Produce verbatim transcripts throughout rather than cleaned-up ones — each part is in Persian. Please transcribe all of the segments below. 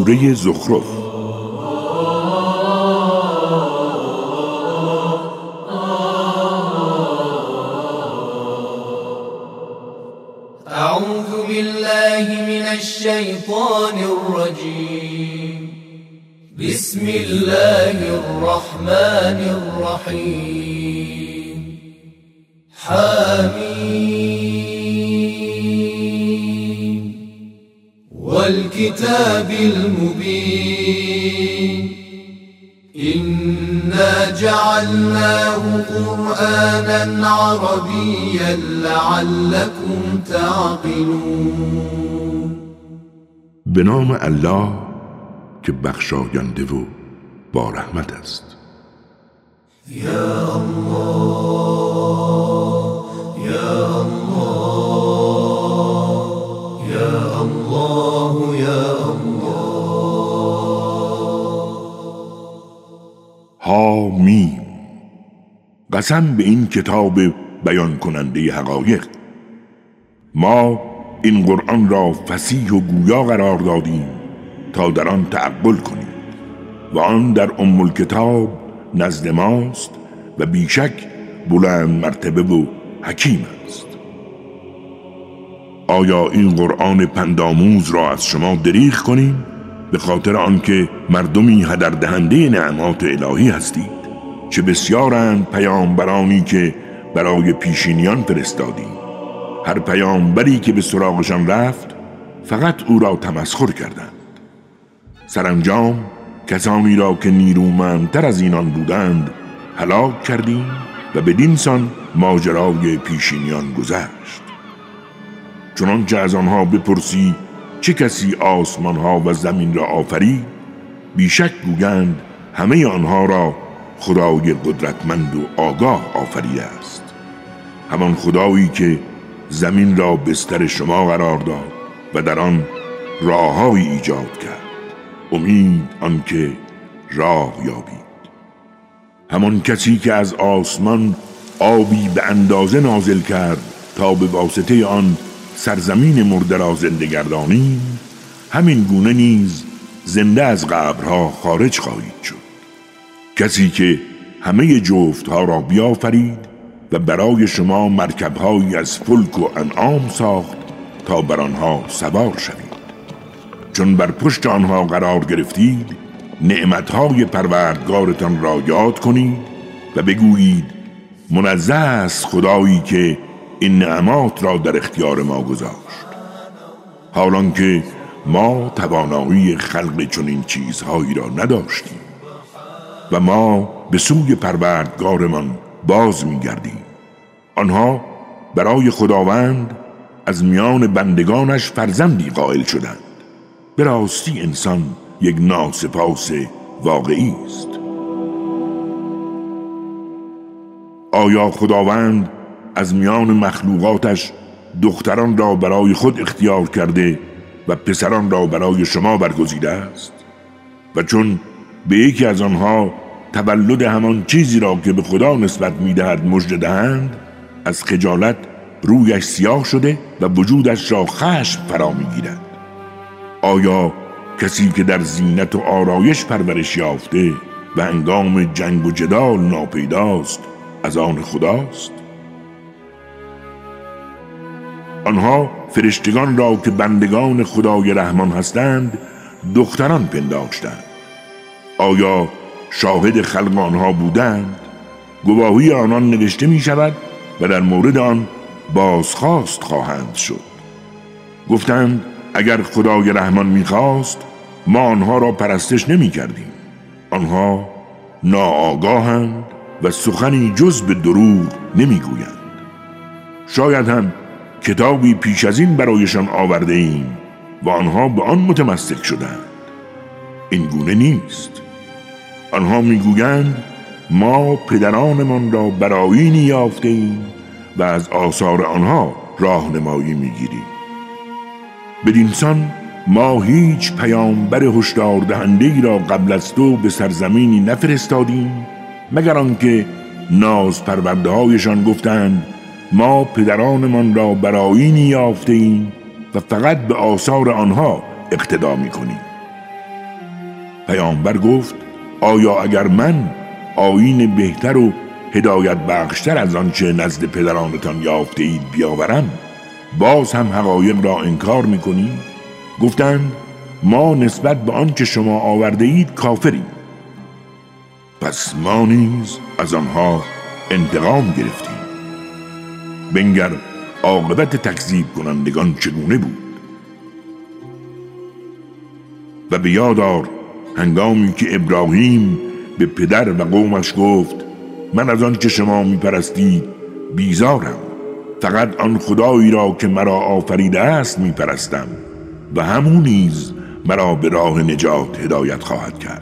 سوره زخرف. اعوذ بالله من الشیطان الرجیم. بسم الله الرحمن الرحیم. حمیم والکتاب المبین. إنا جعلناه قرآنا عربيا لعلكم تعقلون. به نام الله که بخشاینده و با رحمت است. یا الله یا الله یا الله یا ها میم. قسم به این کتاب بیان کننده حقایق. ما این قرآن را فصیح و گویا قرار دادیم تا در آن تعقل کنیم و آن در ام الکتاب نزد ماست و بیشک بلند مرتبه و حکیم است. آیا این قرآن پندآموز را از شما دریغ کنیم به خاطر آنکه مردمی هدر دهنده نعمات الهی هستید؟ چه بسیارند پیامبرانی که برای پیشینیان فرستادیم. هر پیامبری که به سراغشان رفت فقط او را تمسخر کردند. سرانجام کسانی را که نیرومندتر از اینان بودند هلاک کردیم و بدین سان ماجرای پیشینیان گذشت. چنانچه از آنها بپرسی چه کسی آسمان ها و زمین را آفرید، بیشک گویند همه آنها را خدای قدرتمند و آگاه آفریده است. همان خدایی که زمین را بستر شما قرار داد و در آن راههایی ایجاد کرد، امید آنکه راه یابید. همان کسی که از آسمان آبی به اندازه نازل کرد تا به واسطه آن سرزمین مرده را زنده گردانیم، همین گونه نیز زنده از قبرها خارج خواهید شد. کسی که همه جفتها را بیافرید و برای شما مرکبهایی از فلک و انعام ساخت تا بر آنها سوار شوید. چون بر پشت آنها قرار گرفتید، نعمتهای پروردگارتان را یاد کنید و بگویید منزه است خدایی که این نعمات را در اختیار ما گذاشت، حالان که ما توانایی خلق چنین چیزهایی را نداشتیم و ما به سوی پروردگارمان باز می‌گردیم. آنها برای خداوند از میان بندگانش فرزندی قائل شدند. به راستی انسان یک ناسپاس واقعی است. آیا خداوند از میان مخلوقاتش دختران را برای خود اختیار کرده و پسران را برای شما برگزیده است؟ و چون به یکی از آنها تولد همان چیزی را که به خدا نسبت می‌دهد مژده دهند، از خجالت رویش سیاه شده و وجودش را خشم فرا می‌گیرد. آیا کسی که در زینت و آرایش پرورش یافته و هنگام جنگ و جدال ناپیداست از آن خداست؟ آنها فرشتگان را که بندگان خدای رحمان هستند دختران پنداشتند. آیا شاهد خلق آنها بودند؟ گواهی آنان نوشته می شود و در مورد آن بازخواست خواهند شد. گفتند اگر خدای رحمان می خواست ما آنها را پرستش نمی کردیم. آنها ناآگاهند و سخنی جز به دروغ نمی گویند. شاید هم کتابی پیش از این برایشان آورده ایم و آنها به آن متمسک شدند. این گونه نیست. آنها میگویند ما پدرانمان را برآیینی یافته ایم و از آثار آنها راهنمایی میگیریم. بدین سان ما هیچ پیامبر هشدار دهنده‌ای را قبل از تو به سرزمینی نفرستادیم مگر آنکه ناز پرورده‌هایشان گفتند ما پدرانمان را برآیینی یافته ایم و فقط به آثار آنها اقتدا می‌کنیم. پیامبر گفت آیا اگر من آیین بهتر و هدایت بخشتر از آنچه نزد پدرانتان یافته اید بیاورم باز هم حقایق را انکار میکنید؟ گفتند ما نسبت به آنچه شما آورده اید کافریم. پس ما نیز از آنها انتقام گرفتیم. بنگر عاقبت تکذیب کنندگان چگونه بود. و به یاد آر هنگامی که ابراهیم به پدر و قومش گفت من از آن که شما میپرستید بیزارم، فقط آن خدایی را که مرا آفریده است میپرستم و همون نیز مرا به راه نجات هدایت خواهد کرد.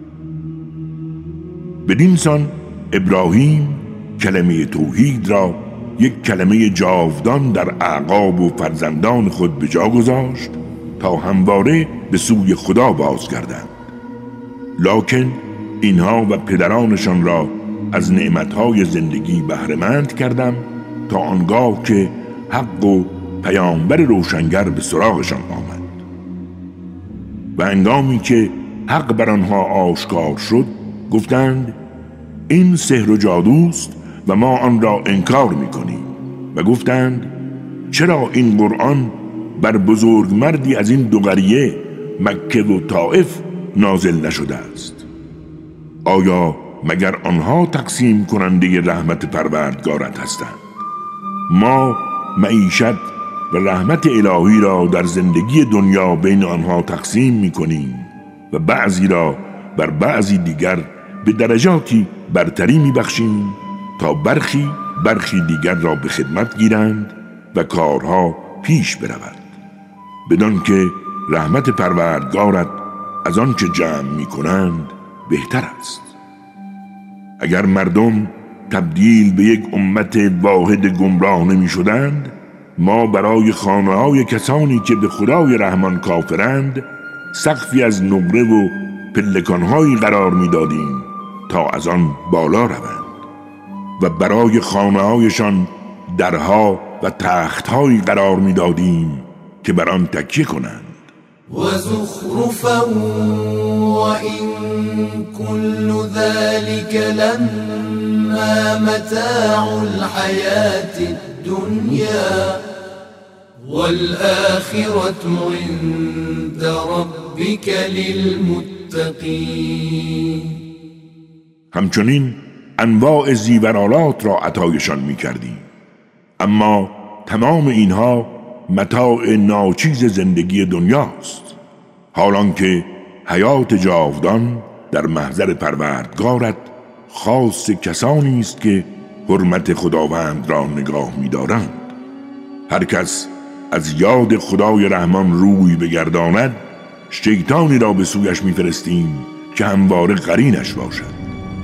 بدین سان ابراهیم کلمه توحید را یک کلمه جاودان در اعقاب و فرزندان خود به جا گذاشت تا همواره به سوی خدا بازگردند. لکن اینها و پدرانشان را از نعمتهای زندگی بهره‌مند کردم تا آنگاه که حق و پیامبر روشنگر به سراغشان آمد. و هنگامی که حق بر آنها آشکار شد گفتند این سحر و جادوست و ما آن را انکار میکنیم. و گفتند چرا این قرآن بر بزرگ مردی از این دو قریه مکه و طائف نازل نشده است؟ آیا مگر آنها تقسیم کننده رحمت پروردگارت هستند؟ ما معیشت و رحمت الهی را در زندگی دنیا بین آنها تقسیم میکنیم و بعضی را بر بعضی دیگر به درجاتی برتری میبخشیم تا برخی برخی دیگر را به خدمت گیرند و کارها پیش برود، بدان که رحمت پروردگارت از آن که جمع میکنند بهتر است. اگر مردم تبدیل به یک امت واحد گمراه نمی شدند ما برای خانه های کسانی که به خدای رحمان کافرند سقفی از نقره و پلکانهایی قرار می دادیم تا از آن بالا روند و برای خانه هایشان درها و تختهایی قرار می دادیم که بر آن تکیه کنند. و زخرفا و این کل ذلك لما متاع الحیات الدنیا والآخرة عند ربك للمتقین. همچنین انواع زیورالات را عطایشان می کردیم، اما تمام اینها متاع ناچیز زندگی دنیاست، حالان که حیات جاودان در محضر پروردگارت خاص کسانی است که حرمت خداوند را نگاه می دارند. هر کس از یاد خدای رحمان روی بگرداند شیطانی را به سویش می فرستیم که همواره قرینش باشد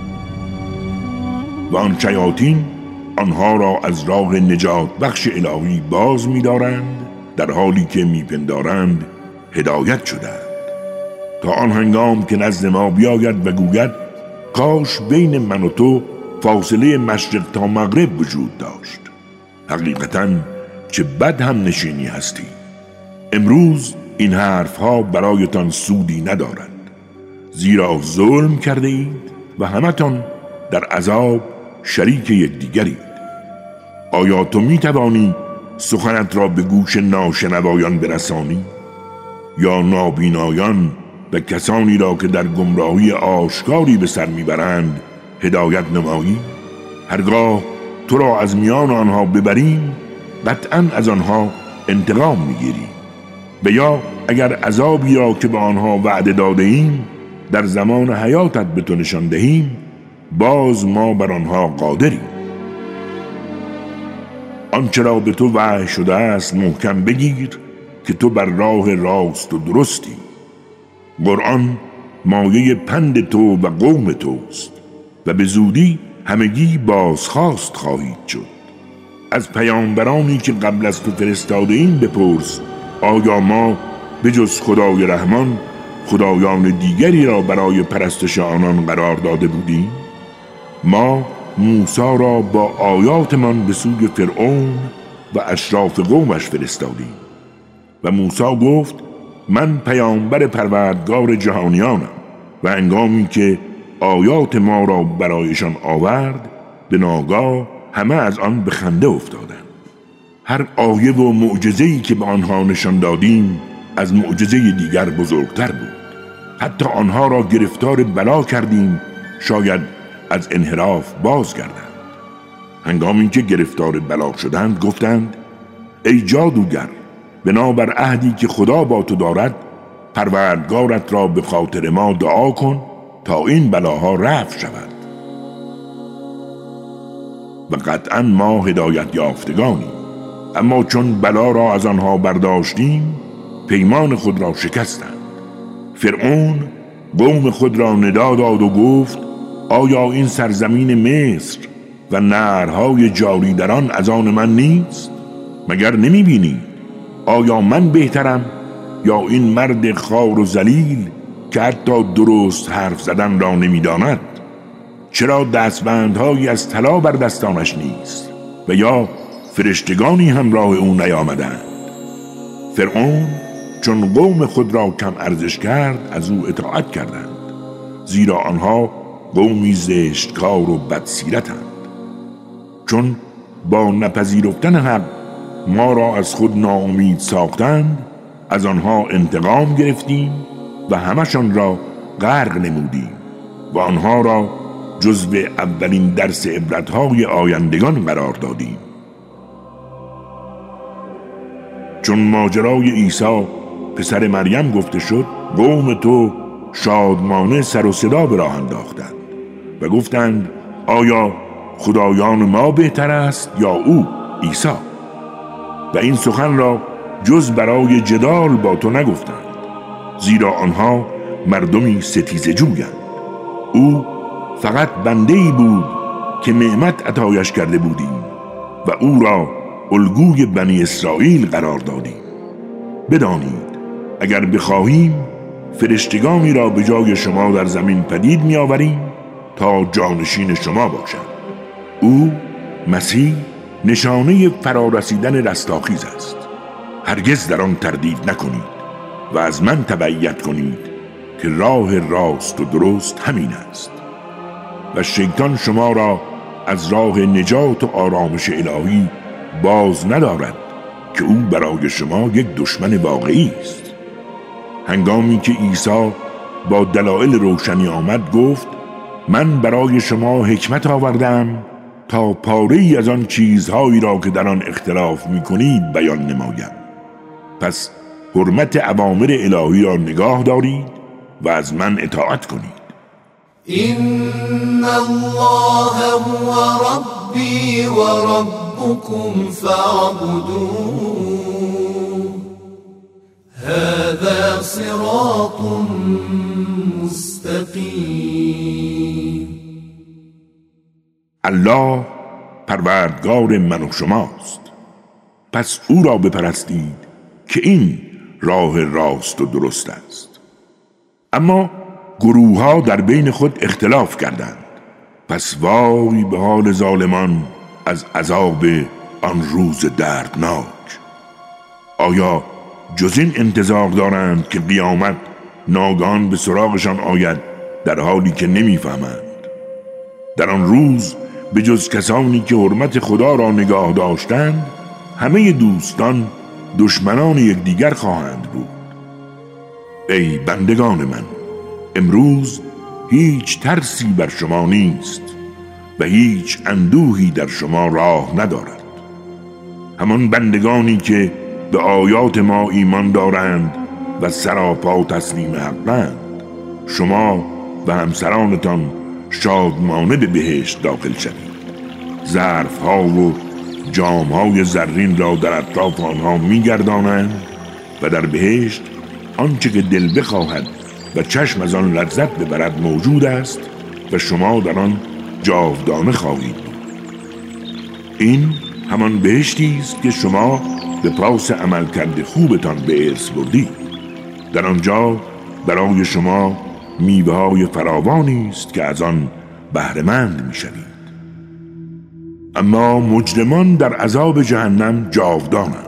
و آن شیاطین آنها را از راه نجات بخش الهی باز می دارند در حالی که می پندارند هدایت شدند، تا آن هنگام که نزد ما بیاید و گوید کاش بین من و تو فاصله مشرق تا مغرب وجود داشت. حقیقتاً چه بد هم نشینی هستی. امروز این حرفها برایتان سودی ندارد، زیرا ظلم کرده اید و همتان در عذاب شریک یکدیگرید. آیا تو می توانی سخنت را به گوش ناشنوایان برسانی یا نابینایان و کسانی را که در گمراهی آشکاری به سر میبرند هدایت نمایی؟ هرگاه تو را از میان آنها ببریم قطعاً از آنها انتقام میگیریم، و یا اگر عذابی را که به آنها وعده داده ایم در زمان حیاتت به تو نشان دهیم باز ما بر آنها قادریم. آنچه را به تو وحی شده است محکم بگیر که تو بر راه راست و درستی. قرآن مایه پند تو و قوم توست و به زودی همگی بازخواست خواهید شد. از پیامبرانی که قبل از تو فرستاده ایم بپرس آیا ما به جز خدای رحمان خدایان دیگری را برای پرستش آنان قرار داده بودیم؟ ما موسی را با آیاتمان به سوی فرعون و اشراف قومش فرستادیم و موسی گفت من پیامبر پروردگار جهانیانم. و هنگامی که آیات ما را برایشان آورد به ناگاه همه از آن به خنده افتادند. هر آیه و معجزه‌ای که به آنها نشان دادیم از معجزه دیگر بزرگتر بود. حتی آنها را گرفتار بلا کردیم شاید از انحراف بازگردند. هنگامی که گرفتار بلا شدند گفتند ای جادوگر، بنابر عهدی که خدا با تو دارد پروردگارت را به خاطر ما دعا کن تا این بلاها رفع شود. و قطعا ما هدایت یافتگانیم، اما چون بلا را از آنها برداشتیم پیمان خود را شکستند. فرعون قوم خود را ندا داد و گفت آیا این سرزمین مصر و نهرهای جاری در آن از آن من نیست؟ مگر نمی بینی؟ آیا من بهترم یا این مرد خوار و ذلیل که حتی درست حرف زدن را نمی داند؟ چرا دستبندهایی از طلا بر دستانش نیست و یا فرشتگانی همراه او نیامدند؟ فرعون چون قوم خود را کم ارزش کرد از او اطاعت کردند، زیرا آنها قومی زشتکار و بدسیرتند. چون با نپذیرفتن حق ما را از خود ناامید ساختند، از آنها انتقام گرفتیم و همشان را غرق نمودیم و آنها را جزو اولین درس عبرت‌های آیندگان قرار دادیم. چون ماجرای عیسی پسر مریم گفته شد، قوم تو شادمانه سر و صدا به راه انداختند و گفتند آیا خدایان ما بهتر است یا او عیسی؟ و این سخن را جز برای جدال با تو نگفتند، زیرا آنها مردمی ستیزه جویند. او فقط بنده‌ای بود که نعمت عطایش کرده بودیم و او را الگوی بنی اسرائیل قرار دادیم. بدانید اگر بخواهیم فرشتگانی را به جای شما در زمین پدید می آوریم تا جانشین شما باشند. او مسیح نشانه فرارسیدن رستاخیز است. هرگز در آن تردید نکنید و از من تبعیت کنید که راه راست و درست همین است. و شیطان شما را از راه نجات و آرامش الهی باز ندارد که او برای شما یک دشمن واقعی است. هنگامی که عیسی با دلایل روشنی آمد گفت من برای شما حکمت آوردم تا پاره‌ای از آن چیزهایی را که در آن اختلاف می‌کنید بیان نمایم. پس حرمت اوامر الهی را نگاه دارید و از من اطاعت کنید. إن الله هو ربي وربكم فاعبدوه هذا صراط مستقیم. الله پروردگار من و شماست، پس او را بپرستید که این راه راست و درست است. اما گروه ها در بین خود اختلاف کردند، پس وای به حال ظالمان از عذاب آن روز دردناک. آیا جز این انتظار دارند که قیامت ناگهان به سراغشان آید در حالی که نمیفهمند؟ در آن روز به جز کسانی که حرمت خدا را نگاه داشتند، همه دوستان دشمنان یکدیگر خواهند بود. ای بندگان من، امروز هیچ ترسی بر شما نیست و هیچ اندوهی در شما راه ندارد. همان بندگانی که به آیات ما ایمان دارند و سراپا تسلیم حقند، شما و همسرانتان شادمانه به بهشت داخل شوید. ظرف ها و جام های زرین را در اطراف آنها میگردانند و در بهشت آنچه که دل بخواهد و چشم از آن لذت ببرد موجود است و شما در آن جاودانه خواهید بود. این همان بهشتی است که شما به پاس عملکرد خوبتان به ارث بردید. در آنجا برای شما میوه‌های فراوانی است که از آن بهره‌مند می‌شوید. اما مجرمان در عذاب جهنم جاودانند.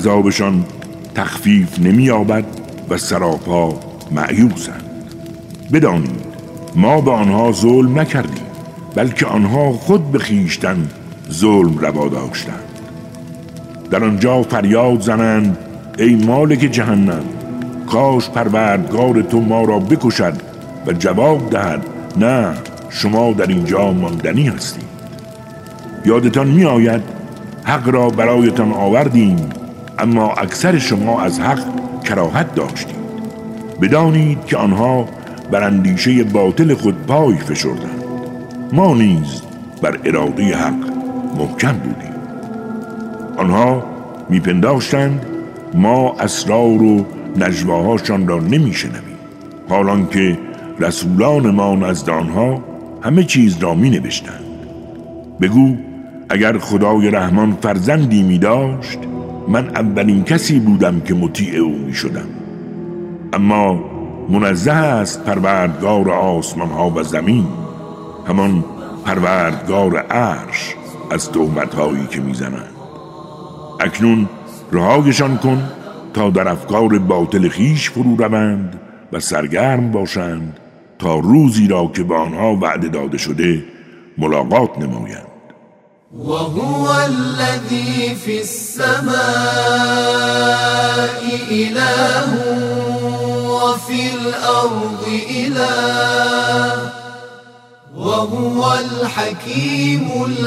عذابشان تخفیف نمی‌یابد و سراپا مأیوسند. بدانید ما به آنها ظلم نکردیم، بلکه آنها خود به خویشتن ظلم روا داشتند. در آنجا فریاد زنند ای مالک جهنم، کاش پروردگار تو ما را بکشد و جواب دهد نه، شما در اینجا ماندنی هستید. یادتان می آید حق را برایتان آوردیم، اما اکثر شما از حق کراهت داشتید. بدانید که آنها بر اندیشه باطل خود پای فشردند، ما نیز بر اراده حق محکم بودیم. آنها میپنداشتند ما اسرار و نجواهاشان را نمیشنویم، حالان که رسولان ما نزد آنها همه چیز را می نوشتند. بگو اگر خدای رحمان فرزندی می داشت، من اولین کسی بودم که مطیع او می شدم. اما منزه است پروردگار آسمان ها و زمین، همان پروردگار عرش، از تهمت هایی که می زنند. اکنون رهایشان کن تا در افکار باطل خیش فرو روند و سرگرم باشند تا روزی را که به آنها وعده داده شده ملاقات نمایند. وهو الذي في السماء إله وفي الأرض إله وهو الحكيم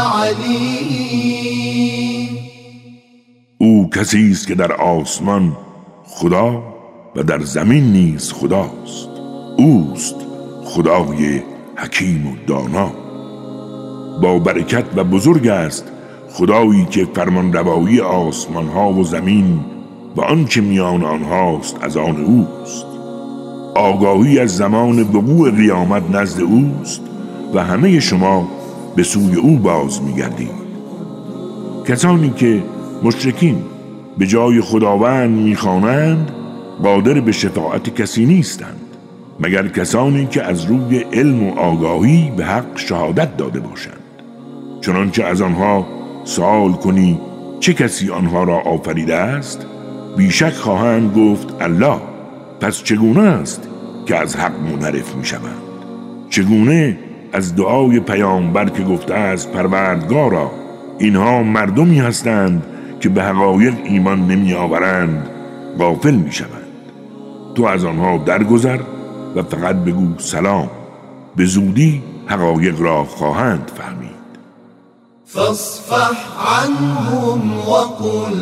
العليم. او کسی است که در آسمان خدا و در زمین نیز خداست. اوست خدای حکیم و دانا. با برکت و بزرگ است خدایی که فرمان روایی آسمان ها و زمین و آنچه میان آنهاست از آن اوست. آگاهی از زمان وقوع قیامت نزد اوست و همه شما به سوی او باز میگردید. کسانی که مشرکین به جای خداوند میخوانند قادر به شفاعت کسی نیستند مگر کسانی که از روی علم و آگاهی به حق شهادت داده باشند. چنانچه از آنها سوال کنی چه کسی آنها را آفریده است، بیشک خواهند گفت الله. پس چگونه است که از حق منحرف می شوند؟ چگونه از دعای پیامبر که گفته است پروردگارا اینها مردمی هستند که به حقایق ایمان نمی آورند غافل می شوند؟ تو از آنها درگذر و فقط بگو سلام، به زودی حقایق را خواهند فهمید. فاصفح عنهم وقل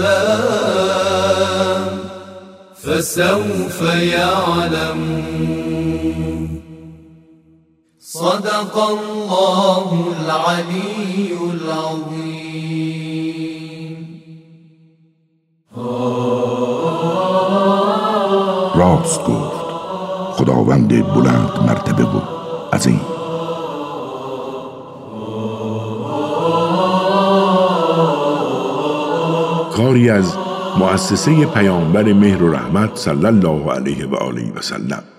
سلام فسوف يعلمون. صدق الله العلي العظيم. راست گفت خداوند بلند مرتبه و عظیم. کاری از مؤسسه پیامبر مهر و رحمت صلی الله علیه و آله و سلم.